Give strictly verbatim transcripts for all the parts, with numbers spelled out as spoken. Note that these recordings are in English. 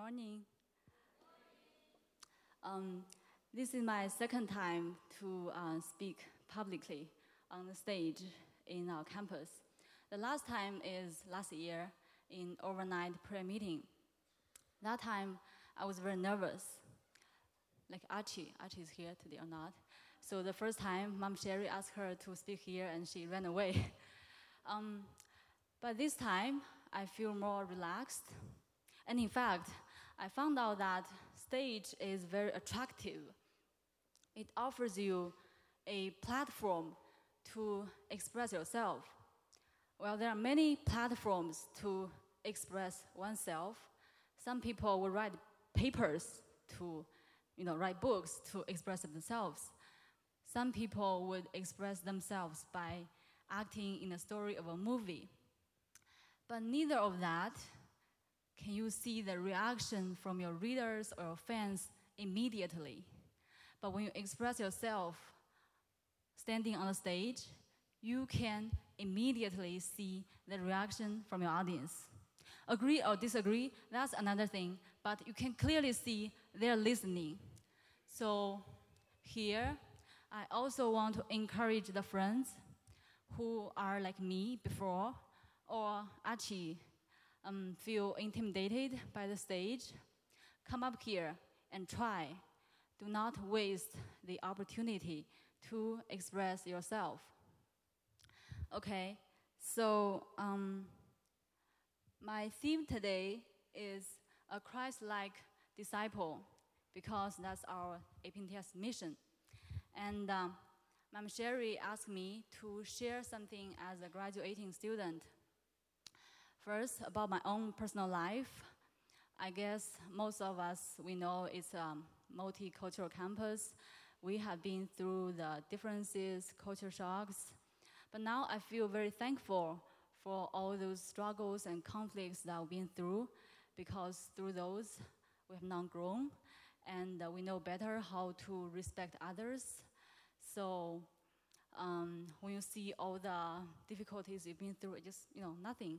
morning. Um, this is my second time to uh, speak publicly on the stage in our campus. The last time is last year in overnight prayer meeting. That time I was very nervous. Like Archie, Archie is here today or not. So the first time, Mom Sherry asked her to speak here and she ran away. um, but this time, I feel more relaxed. And in fact, I found out that stage is very attractive. It offers you a platform to express yourself. Well, there are many platforms to express oneself. Some people will write papers to, you know, write books to express themselves. Some people would express themselves by acting in a story of a movie. But neither of that can you see the reaction from your readers or fans immediately. But when you express yourself standing on the stage, you can immediately see the reaction from your audience. Agree or disagree, that's another thing, but you can clearly see they're listening. So here, I also want to encourage the friends who are like me before, or actually um, feel intimidated by the stage. Come up here and try. Do not waste the opportunity to express yourself. Okay, so um, my theme today is a Christ-like disciple, because that's our A P N T S mission. And um, Ma'am Sherry asked me to share something as a graduating student. First, about my own personal life. I guess most of us, we know it's a multicultural campus. We have been through the differences, culture shocks. But now I feel very thankful for all those struggles and conflicts that we've been through, because through those, we have now grown, and uh, we know better how to respect others. So um, when you see all the difficulties you've been through, it's just, you know, nothing.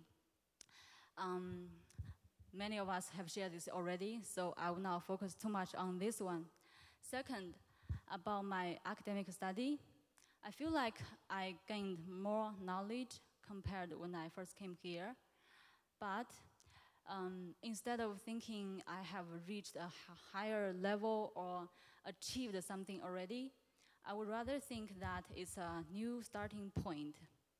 Um, many of us have shared this already, so I will not focus too much on this one. Second, about my academic study, I feel like I gained more knowledge compared to when I first came here. But um, instead of thinking I have reached a higher level or achieved something already, I would rather think that it's a new starting point.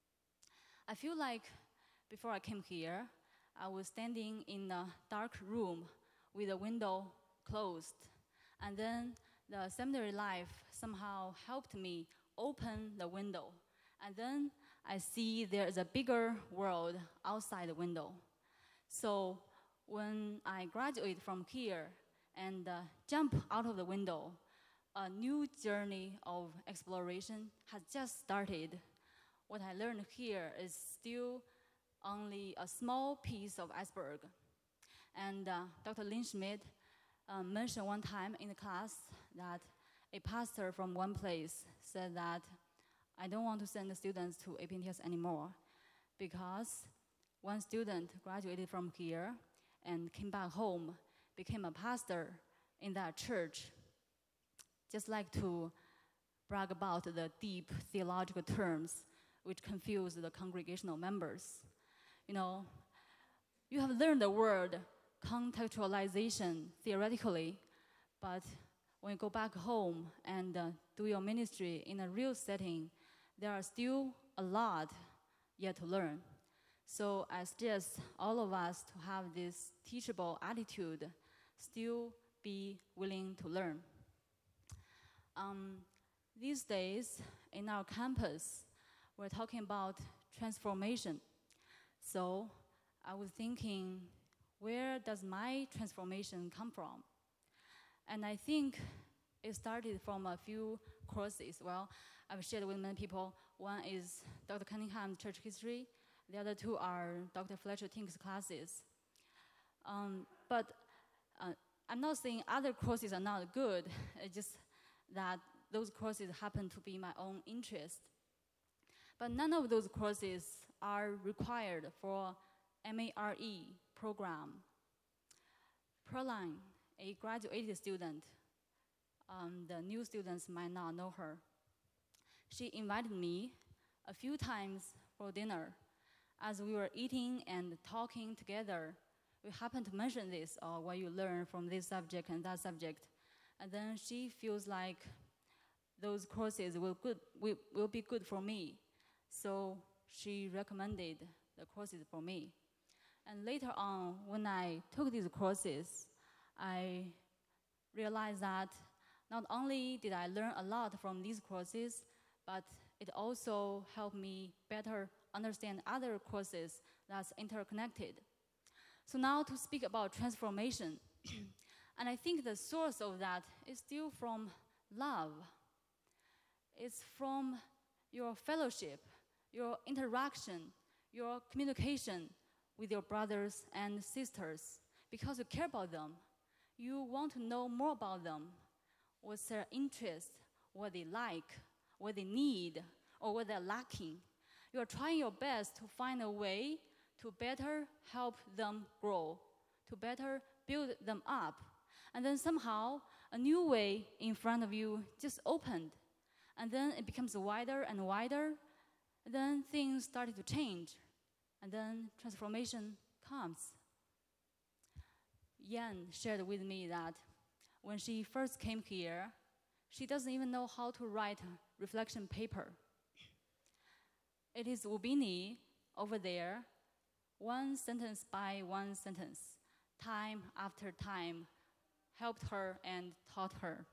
I feel like before I came here, I was standing in a dark room with a window closed. And then the seminary life somehow helped me open the window. And then I see there is a bigger world outside the window. So when I graduate from here and uh, jump out of the window, a new journey of exploration has just started. What I learned here is still only a small piece of iceberg. And uh, Doctor Lynn Schmidt uh, mentioned one time in the class that a pastor from one place said that I don't want to send the students to A P N T S anymore, because one student graduated from here and came back home, became a pastor in that church. Just like to brag about the deep theological terms which confuse the congregational members. You know, you have learned the word contextualization theoretically, but when you go back home and uh, do your ministry in a real setting, there are still a lot yet to learn. So I suggest all of us to have this teachable attitude, still be willing to learn. Um, these days, in our campus, we're talking about transformation. So I was thinking, where does my transformation come from? And I think it started from a few courses. Well, I've shared with many people. One is Doctor Cunningham's church history. The other two are Doctor Fletcher Tink's classes. Um, but uh, I'm not saying other courses are not good. It's just that those courses happen to be my own interest. But none of those courses are required for M A R E program. Pearline, a graduated student, um, the new students might not know her. She invited me a few times for dinner. As we were eating and talking together, we happened to mention this, or what you learn from this subject and that subject. And then she feels like those courses will, good, will, will be good for me. So she recommended the courses for me. And later on, when I took these courses, I realized that not only did I learn a lot from these courses, but it also helped me better understand other courses that's interconnected. So now to speak about transformation, and I think the source of that is still from love. It's from your fellowship, your interaction, your communication with your brothers and sisters, because you care about them. You want to know more about them. What's their interest, what they like, what they need, or what they're lacking. You are trying your best to find a way to better help them grow, to better build them up. And then somehow, a new way in front of you just opened. And then it becomes wider and wider. And then things started to change. And then transformation comes. Yan shared with me that when she first came here, she doesn't even know how to write a reflection paper. It is Ubini over there, one sentence by one sentence, time after time, helped her and taught her.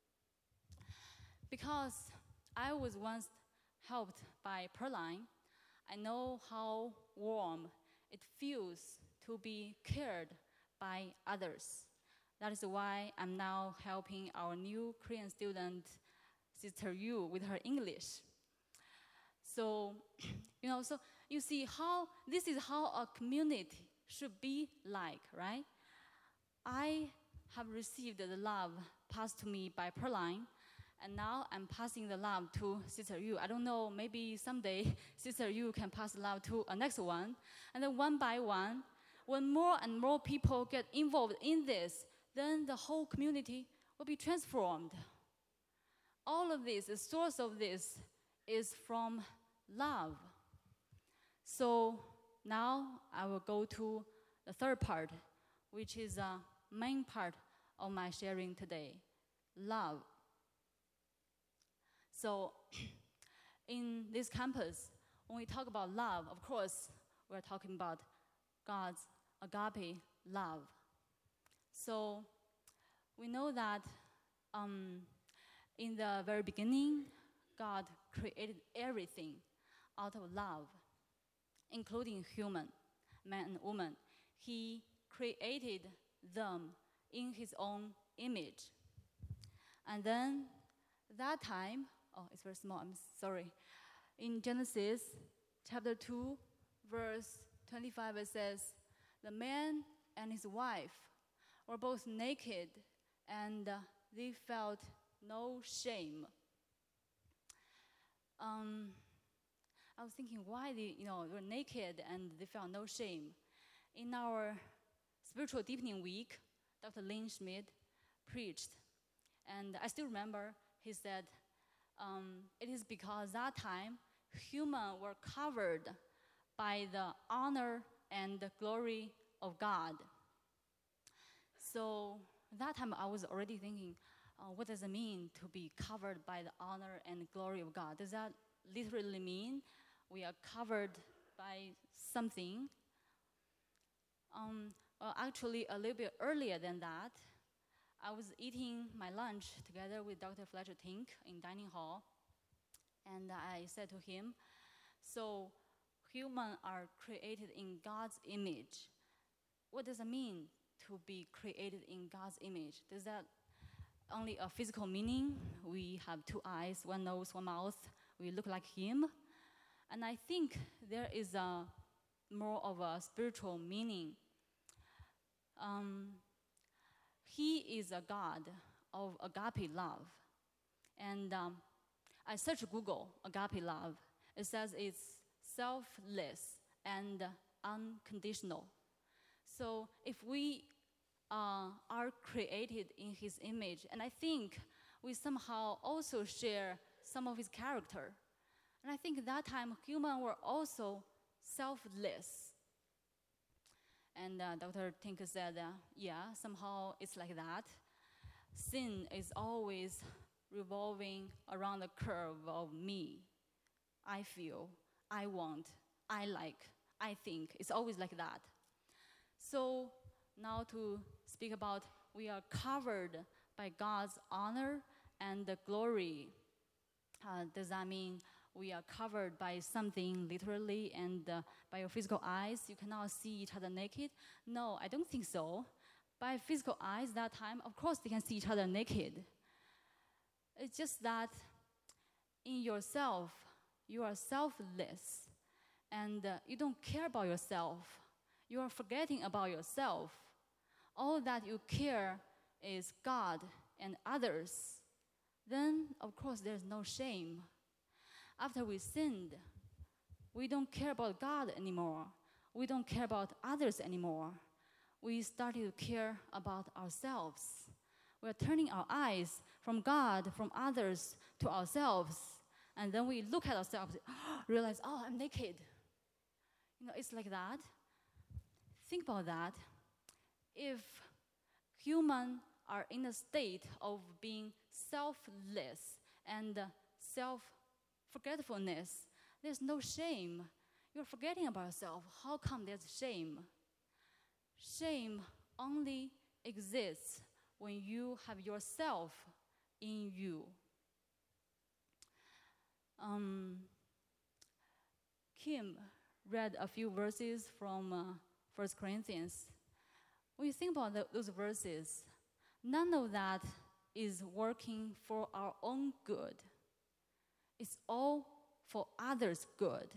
Because I was once helped by Pearline, I know how warm it feels to be cared by others. That is why I'm now helping our new Korean student, Sister Yu, with her English. So, you know, so you see how, this is how a community should be like, right? I have received the love passed to me by Pearline, and now I'm passing the love to Sister Yu. I don't know, maybe someday Sister Yu can pass the love to a next one. And then one by one, when more and more people get involved in this, then the whole community will be transformed. All of this, the source of this is from love. So now I will go to the third part, which is the main part of my sharing today, love. So in this campus, when we talk about love, of course, we're talking about God's agape love. So we know that um, in the very beginning, God created everything out of love, including human, man and woman. He created them in his own image. And then that time, oh, it's very small, I'm sorry. In Genesis chapter two, verse twenty-five, it says, the man and his wife were both naked, and uh, they felt no shame. Um, I was thinking why they, you know, were naked and they felt no shame. In our spiritual deepening week, Doctor Lynn Schmidt preached, and I still remember he said, um, it is because that time humans were covered by the honor and the glory of God. So that time I was already thinking, uh, what does it mean to be covered by the honor and glory of God? Does that literally mean we are covered by something? Um, well, actually, a little bit earlier than that, I was eating my lunch together with Doctor Fletcher Tink in dining hall, and I said to him, so humans are created in God's image. What does it mean to be created in God's image? Does that only a physical meaning? We have two eyes, one nose, one mouth. We look like him. And I think there is a more of a spiritual meaning. Um, he is a God of agape love. And um, I searched Google, agape love. It says it's selfless and unconditional. So if we uh, are created in his image. And I think we somehow also share some of his character. And I think that time humans were also selfless. And uh, Doctor Tinker said, uh, yeah, somehow it's like that. Sin is always revolving around the curve of me. I feel, I want, I like, I think. It's always like that. So now to speak about we are covered by God's honor and the glory. Uh, does that mean we are covered by something literally and uh, by your physical eyes? You cannot see each other naked? No, I don't think so. By physical eyes that time, of course they can see each other naked. It's just that in yourself, you are selfless and uh, you don't care about yourself. You are forgetting about yourself. All that you care is God and others. Then, of course, there's no shame. After we sinned, we don't care about God anymore. We don't care about others anymore. We started to care about ourselves. We're turning our eyes from God, from others, to ourselves. And then we look at ourselves, realize, oh, I'm naked. You know, it's like that. Think about that. If humans are in a state of being selfless and self-forgetfulness, there's no shame. You're forgetting about yourself. How come there's shame? Shame only exists when you have yourself in you. Um, Kim read a few verses from uh, First Corinthians. When you think about the, those verses, none of that is working for our own good. It's all for others' good.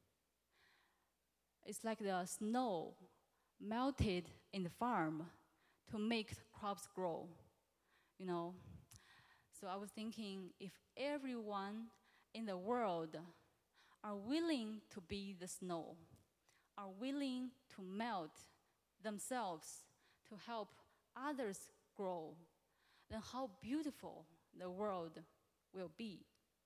It's like the snow melted in the farm to make crops grow, you know. So I was thinking, if everyone in the world are willing to be the snow, are willing to melt themselves to help others grow, then how beautiful the world will be.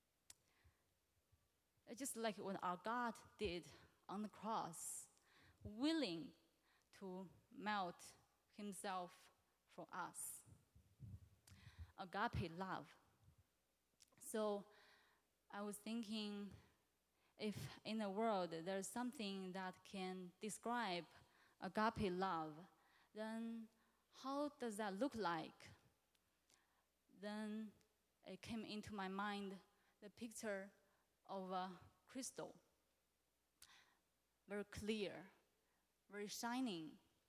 It's just like what our God did on the cross, willing to melt himself for us. Agape love. So I was thinking, if in the world there's something that can describe agape love, then how does that look like? Then it came into my mind the picture of a crystal, very clear, very shining.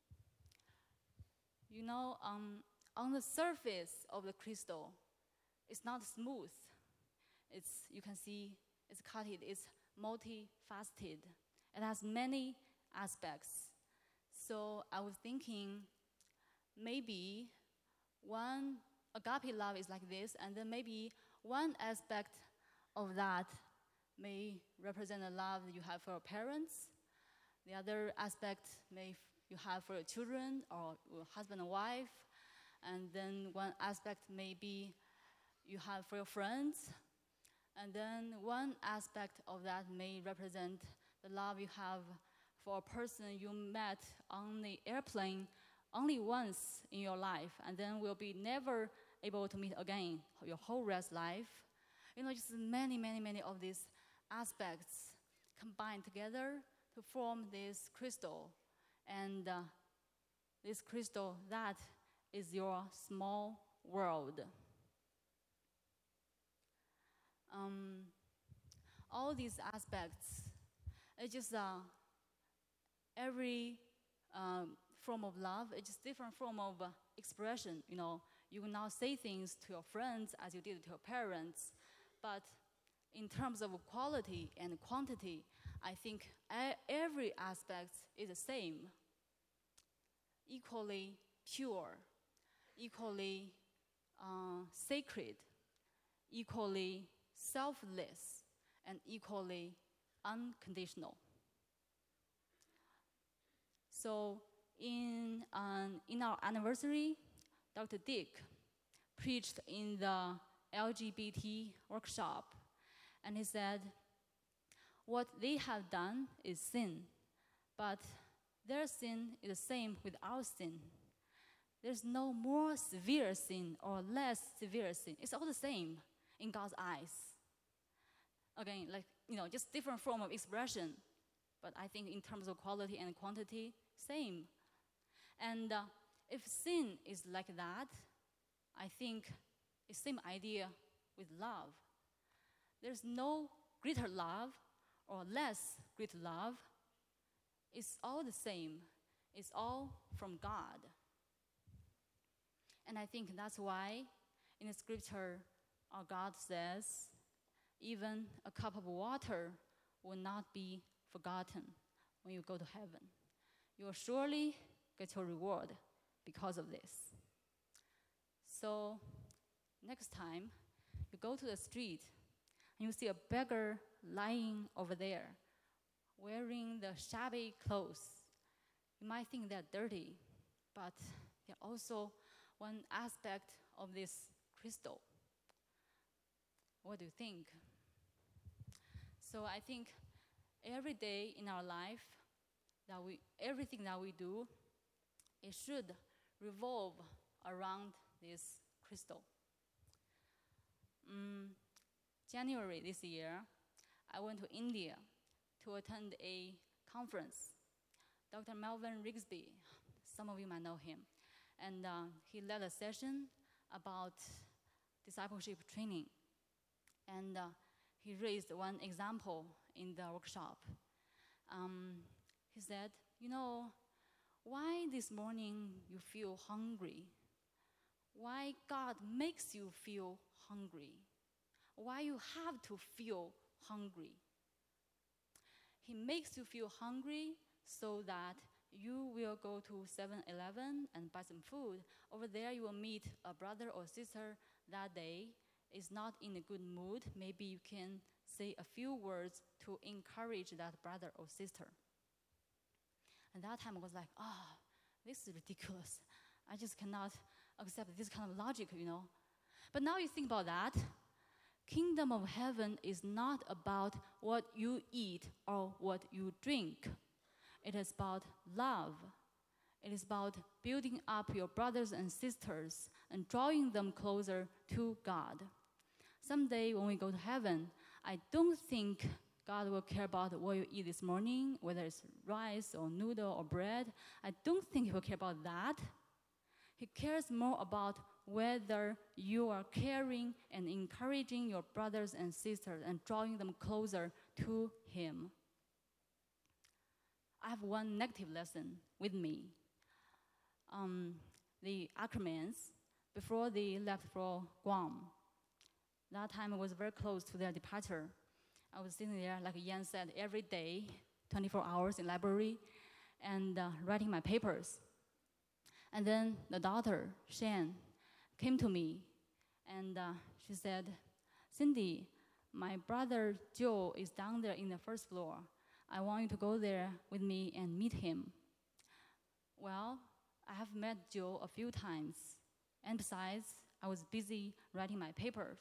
You know, um, on the surface of the crystal, it's not smooth. It's, you can see it's cut, it's multifaceted. It has many aspects. So I was thinking, maybe one agape love is like this, and then maybe one aspect of that may represent the love you have for your parents. The other aspect may you have for your children or your husband and wife. And then one aspect may be you have for your friends. And then one aspect of that may represent the love you have for a person you met on the airplane only once in your life, and then will be never able to meet again your whole rest life. You know, just many, many, many of these aspects combined together to form this crystal. And uh, this crystal, that is your small world. Um, all these aspects, it's just uh, every um, form of love, it's just different form of uh, expression. You know, you will not say things to your friends as you did to your parents, but in terms of quality and quantity, I think every aspect is the same, equally pure, equally uh, sacred, equally selfless, and equally unconditional. So in, um, in our anniversary, Doctor Dick preached in the L G B T workshop, and he said, what they have done is sin, but their sin is the same with our sin. There's no more severe sin or less severe sin. It's all the same in God's eyes. Again, like, you know, just different form of expression, but I think in terms of quality and quantity, same. And uh, if sin is like that, I think it's the same idea with love. There's no greater love or less great love. It's all the same. It's all from God. And I think that's why in the scripture, our God says, even a cup of water will not be forgotten when you go to heaven. You will surely get your reward because of this. So next time you go to the street and you see a beggar lying over there, wearing the shabby clothes, you might think they're dirty, but they're also one aspect of this crystal. What do you think? So I think every day in our life, that we, everything that we do, it should revolve around this crystal. Um, January this year, I went to India to attend a conference. Doctor Melvin Rigsby, some of you might know him, and uh, he led a session about discipleship training. And uh, he raised one example in the workshop. Um, he said, you know, why this morning you feel hungry? Why God makes you feel hungry? Why you have to feel hungry? He makes you feel hungry so that you will go to seven eleven and buy some food. Over there you will meet a brother or sister that day is not in a good mood. Maybe you can say a few words to encourage that brother or sister. And that time I was like, ah, oh, this is ridiculous. I just cannot accept this kind of logic, you know. But now you think about that. Kingdom of heaven is not about what you eat or what you drink. It is about love. It is about building up your brothers and sisters and drawing them closer to God. Someday when we go to heaven, I don't think God will care about what you eat this morning, whether it's rice or noodle or bread. I don't think He will care about that. He cares more about whether you are caring and encouraging your brothers and sisters and drawing them closer to Him. I have one negative lesson with me. Um, the Ackermans, before they left for Guam, that time I was very close to their departure. I was sitting there, like Yan said, every day, twenty-four hours in library, and uh, writing my papers. And then the daughter, Shan, came to me, and uh, she said, Cindy, my brother Joe is down there in the first floor. I want you to go there with me and meet him. Well, I have met Joe a few times, and besides, I was busy writing my papers.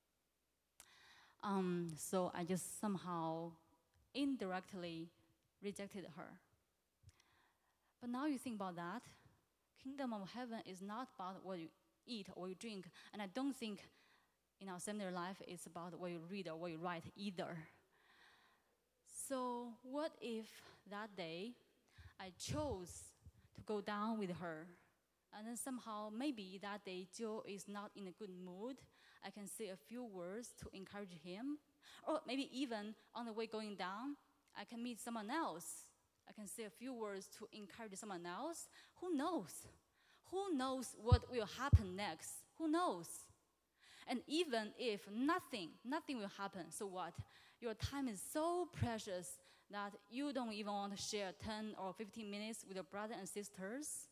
Um, so I just somehow indirectly rejected her. But now you think about that, kingdom of heaven is not about what you eat or you drink, and I don't think in our seminary life it's about what you read or what you write either. So what if that day I chose to go down with her, and then somehow maybe that day Joe is not in a good mood, I can say a few words to encourage him, or maybe even on the way going down, I can meet someone else. I can say a few words to encourage someone else. Who knows? Who knows what will happen next? Who knows? And even if nothing, nothing will happen, so what? Your time is so precious that you don't even want to share ten or fifteen minutes with your brothers and sisters.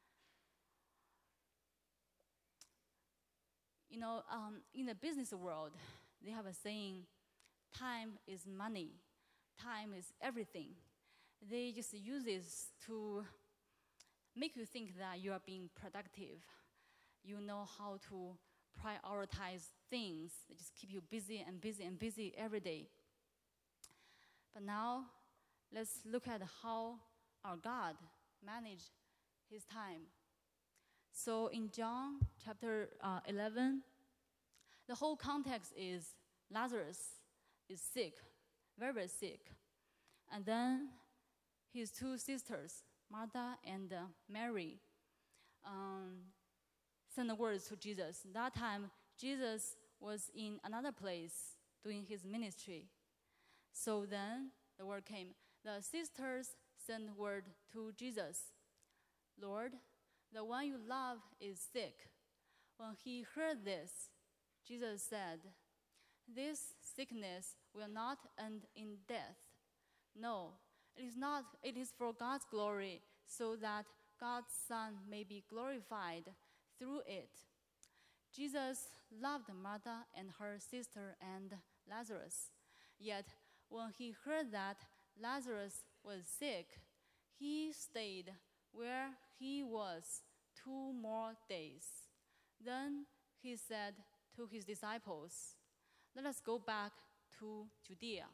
You know, um, in the business world, they have a saying, time is money. Time is everything. They just use this to make you think that you are being productive. You know how to prioritize things that just keep you busy and busy and busy every day. But now, let's look at how our God managed his time. So in John chapter uh, eleven, the whole context is Lazarus is sick, very, very sick. And then his two sisters, Martha and uh, Mary, um, sent the words to Jesus. That time, Jesus was in another place doing his ministry. So then the word came. The sisters sent word to Jesus. Lord, the one you love is sick. When he heard this, Jesus said, this sickness will not end in death. No, it is not. It is for God's glory, so that God's Son may be glorified through it. Jesus loved Martha and her sister and Lazarus. Yet, when he heard that Lazarus was sick, he stayed where he was two more days. Then he said to his disciples, let us go back to Judea.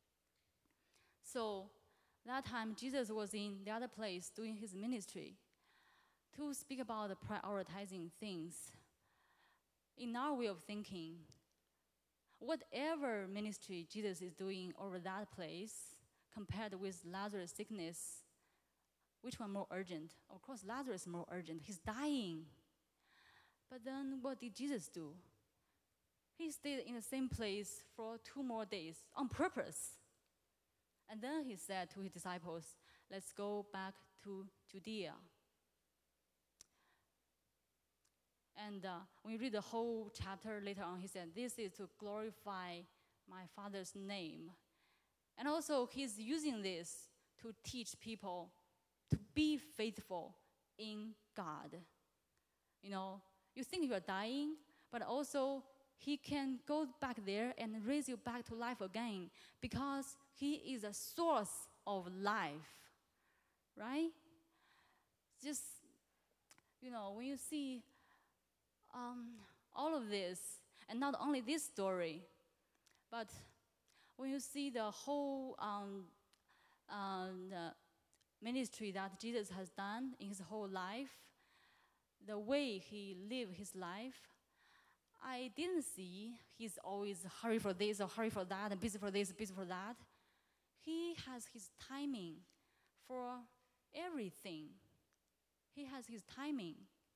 So that time Jesus was in the other place doing his ministry to speak about the prioritizing things. In our way of thinking, whatever ministry Jesus is doing over that place compared with Lazarus' sickness, which one more urgent? Of course, Lazarus is more urgent. He's dying. But then what did Jesus do? He stayed in the same place for two more days on purpose. And then he said to his disciples, let's go back to Judea. And uh, when you read the whole chapter later on, he said, this is to glorify my Father's name. And also, he's using this to teach people to be faithful in God. You know, you think you are dying, but also he can go back there and raise you back to life again because he is a source of life, right? Just, you know, when you see um, all of this, and not only this story, but when you see the whole um, um, the ministry that Jesus has done in his whole life, the way he lived his life, I didn't see he's always hurry for this or hurry for that and busy for this, busy for that. He has his timing for everything. He has his timing.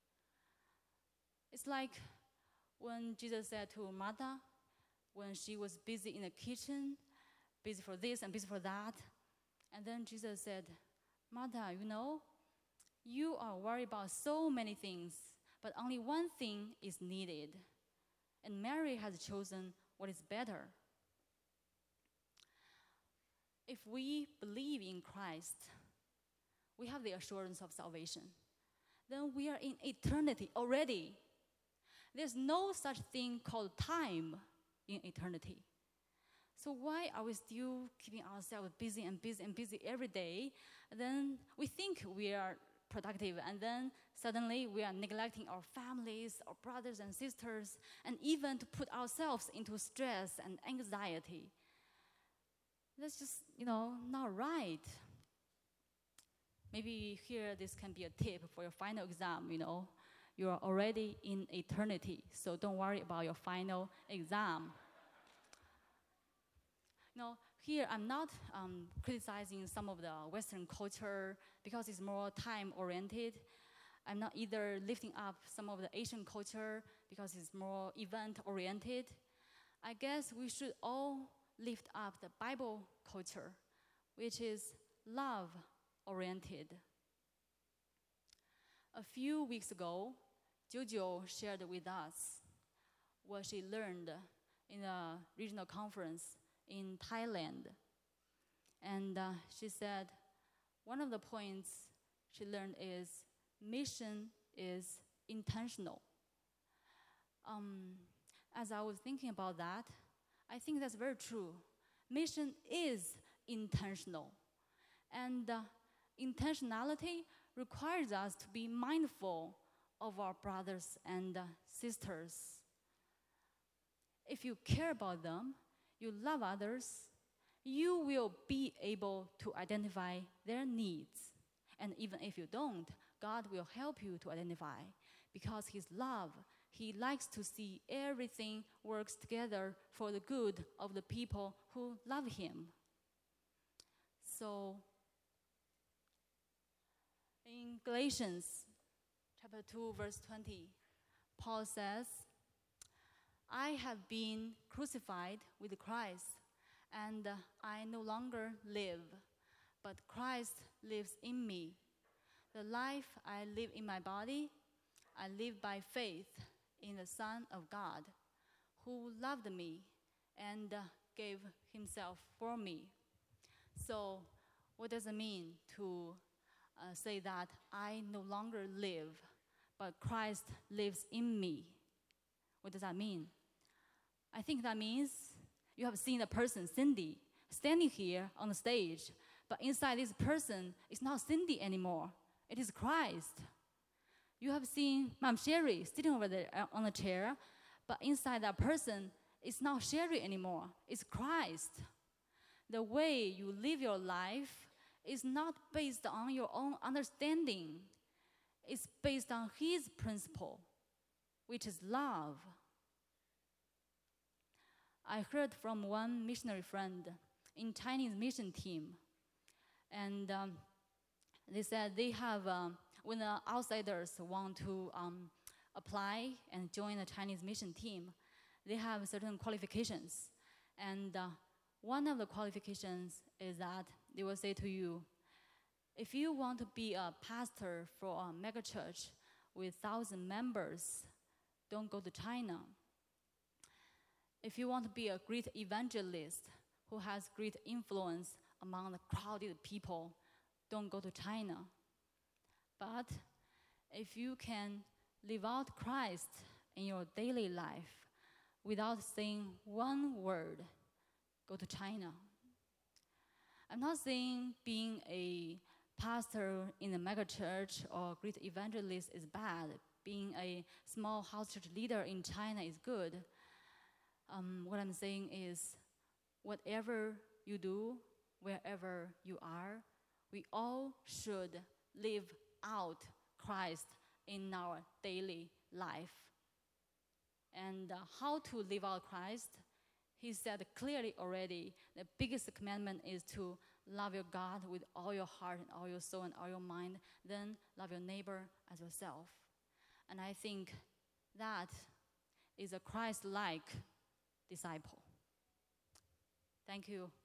It's like when Jesus said to Martha, when she was busy in the kitchen, busy for this and busy for that, and then Jesus said, Martha, you know, you are worried about so many things, but only one thing is needed. And Mary has chosen what is better. If we believe in Christ, we have the assurance of salvation. Then we are in eternity already. There's no such thing called time in eternity. So why are we still keeping ourselves busy and busy and busy every day? And then we think we are productive, and then suddenly we are neglecting our families, our brothers and sisters, and even to put ourselves into stress and anxiety. That's just, you know, not right. Maybe here this can be a tip for your final exam, you know. You are already in eternity, so don't worry about your final exam. No, here I'm not um, criticizing some of the Western culture because it's more time-oriented. I'm not either lifting up some of the Asian culture because it's more event-oriented. I guess we should all lift up the Bible culture, which is love-oriented. A few weeks ago, Jojo shared with us what she learned in a regional conference in Thailand. And uh, she said one of the points she learned is mission is intentional. Um, as I was thinking about that, I think that's very true. Mission is intentional. And uh, intentionality requires us to be mindful of our brothers and sisters. If you care about them, you love others, you will be able to identify their needs. And even if you don't, God will help you to identify, because His love, He likes to see everything works together for the good of the people who love Him. So, in Galatians chapter two, verse twenty, Paul says, I have been crucified with Christ, and I no longer live, but Christ lives in me. The life I live in my body, I live by faith in the Son of God, who loved me and gave Himself for me. So, what does it mean to uh, say that I no longer live, but Christ lives in me? What does that mean? I think that means you have seen a person, Cindy, standing here on the stage, but inside this person is not Cindy anymore. It is Christ. You have seen Mom Sherry sitting over there on a chair, but inside that person is not Sherry anymore. It's Christ. The way you live your life is not based on your own understanding. It's based on His principle, which is love. I heard from one missionary friend in Chinese mission team, and um, they said they have, um, when the outsiders want to um, apply and join the Chinese mission team, they have certain qualifications. And uh, one of the qualifications is that they will say to you, if you want to be a pastor for a megachurch with thousand members, don't go to China. If you want to be a great evangelist who has great influence among the crowded people, don't go to China. But if you can live out Christ in your daily life without saying one word, go to China. I'm not saying being a pastor in a megachurch or great evangelist is bad. Being a small house church leader in China is good. Um, what I'm saying is, whatever you do, wherever you are, we all should live out Christ in our daily life. And uh, how to live out Christ? He said clearly already, the biggest commandment is to love your God with all your heart and all your soul and all your mind, then love your neighbor as yourself. And I think that is a Christ-like disciple. Thank you.